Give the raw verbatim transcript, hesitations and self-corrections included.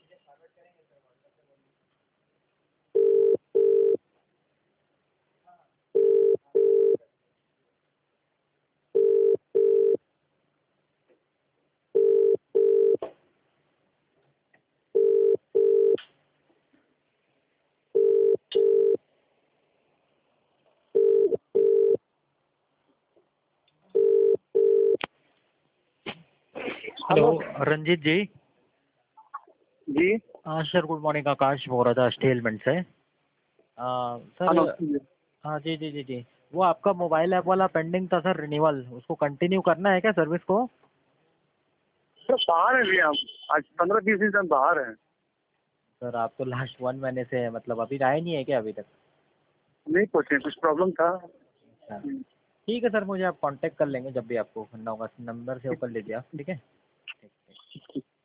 Hello Ranjit जी। जी हाँ sir, good morning. आकाश बोल रहा था स्टेलमेंट से। आ, सर हेलो। हाँ जी जी जी जी वो आपका मोबाइल ऐप वाला पेंडिंग था सर, रिन्यूअल। उसको कंटिन्यू करना है क्या सर्विस को? सर बाहर है भैया, आज पंद्रह बीस दिन से हम बाहर हैं। सर आप तो लास्ट वन महीने से, मतलब अभी आए नहीं है क्या अभी तक? नहीं पहुँचे, कुछ प्रॉब्लम था। अच्छा ठीक है सर, मुझे आप कांटेक्ट कर लेंगे जब भी आपको करना होगा। नंबर सेव कर लीजिए आप, ठीक है? ठीक ठीक।